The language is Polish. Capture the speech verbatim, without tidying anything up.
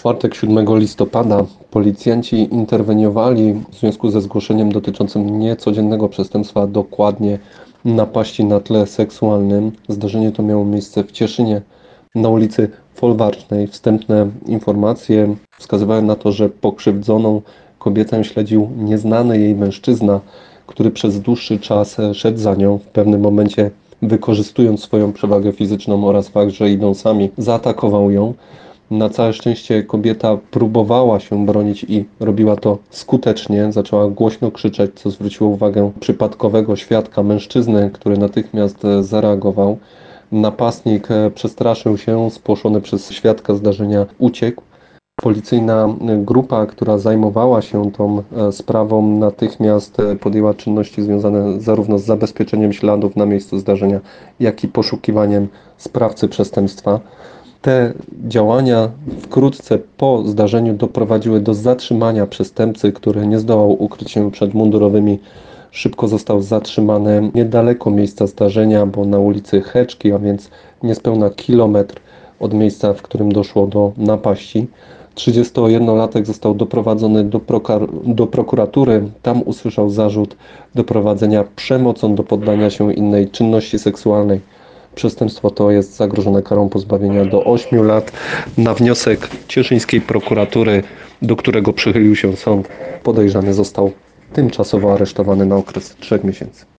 czwartek siódmego listopada policjanci interweniowali w związku ze zgłoszeniem dotyczącym niecodziennego przestępstwa, dokładnie napaści na tle seksualnym. Zdarzenie to miało miejsce w Cieszynie na ulicy Folwarcznej. Wstępne informacje wskazywały na to, że pokrzywdzoną kobietę śledził nieznany jej mężczyzna, który przez dłuższy czas szedł za nią. W pewnym momencie, wykorzystując swoją przewagę fizyczną oraz fakt, że idą sami, zaatakował ją. Na całe szczęście kobieta próbowała się bronić i robiła to skutecznie. Zaczęła głośno krzyczeć, co zwróciło uwagę przypadkowego świadka, mężczyzny, który natychmiast zareagował. Napastnik przestraszył się, spłoszony przez świadka zdarzenia uciekł. Policyjna grupa, która zajmowała się tą sprawą, natychmiast podjęła czynności związane zarówno z zabezpieczeniem śladów na miejscu zdarzenia, jak i poszukiwaniem sprawcy przestępstwa. Te działania wkrótce po zdarzeniu doprowadziły do zatrzymania przestępcy, który nie zdołał ukryć się przed mundurowymi. Szybko został zatrzymany niedaleko miejsca zdarzenia, bo na ulicy Heczki, a więc niespełna kilometr od miejsca, w którym doszło do napaści. trzydziestojednolatek został doprowadzony do, do prokuratury. Tam usłyszał zarzut doprowadzenia przemocą do poddania się innej czynności seksualnej. Przestępstwo to jest zagrożone karą pozbawienia do ośmiu lat. Na wniosek cieszyńskiej prokuratury, do którego przychylił się sąd, podejrzany został tymczasowo aresztowany na okres trzech miesięcy.